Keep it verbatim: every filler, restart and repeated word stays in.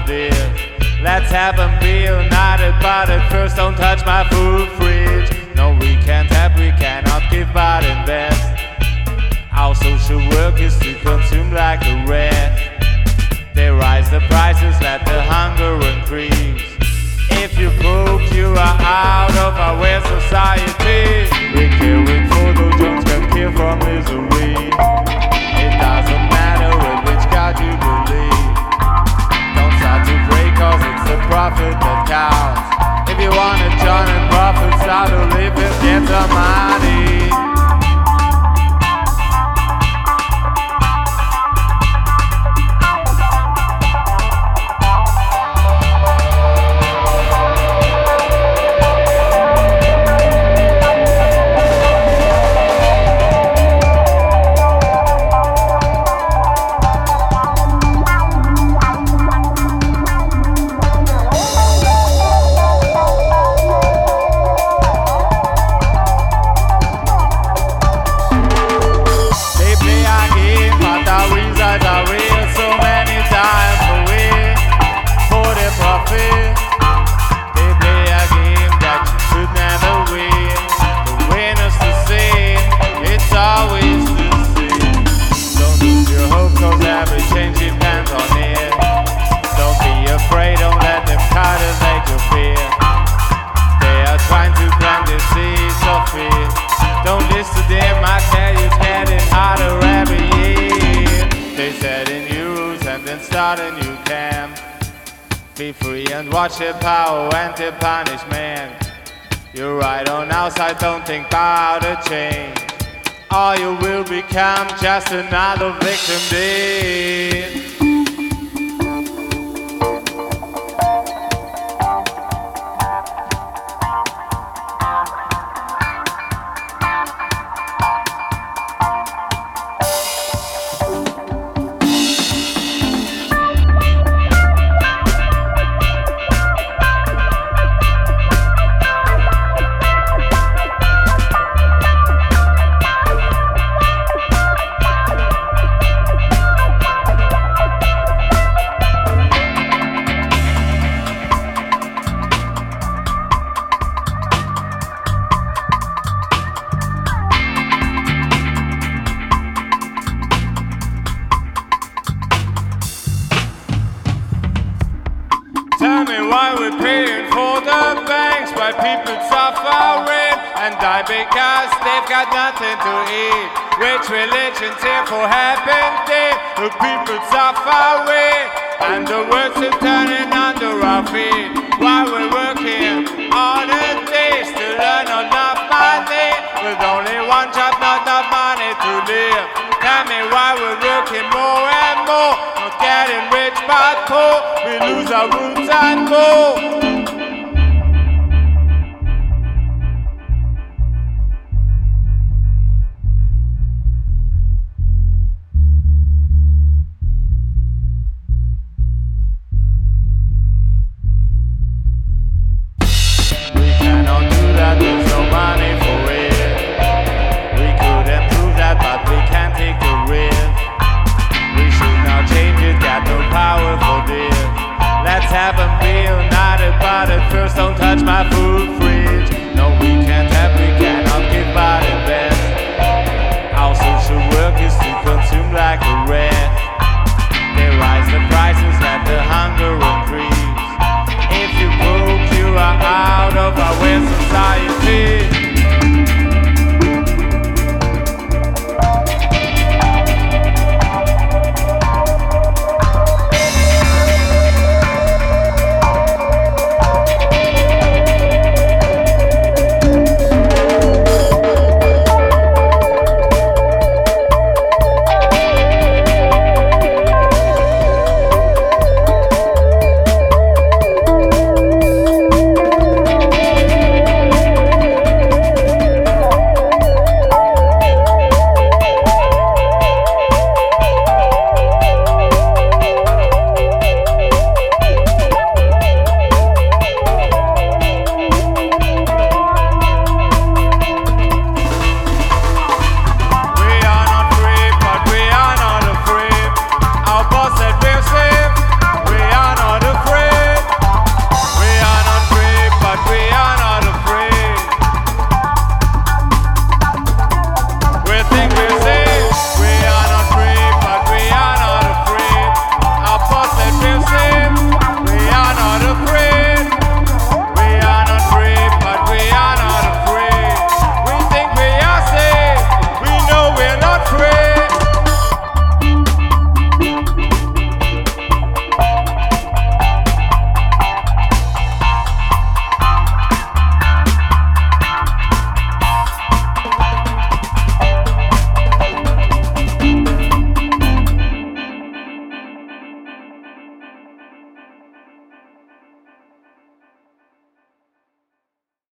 this. Let's have a meal, united, but at first don't touch my food fridge. No, we can't have, we cannot give but invest. Our social work is to consume like the rest. They rise the prices, let the hunger increase. If you broke, you are out of our way society. We kill with photo, Jones can kill from misery. It doesn't matter in which God you believe. Don't start to pray cause it's the profit that counts. If you wanna join and profit, start to live and get some money. Don't listen to them, I tell you it's getting harder every year. They said in euros and then start a new camp. Be free and watch the power and the punishment. You're right on outside, don't think about a change. Or you will become just another victim then. Tell me why we're paying for the banks, why people suffering and die because they've got nothing to eat. Which religion's here for heaven day? The people suffering and the world's turning under our feet. Why we're working all the days to earn enough money, with only one job, not enough money to live. Tell me why we're working more and more, not getting rich but poor. We lose our roots and more. Have a meal, united, but at first don't touch my food fridge. No, we can't have, we cannot give but invest. Our social work is to consume like the rest. They rise the prices, let the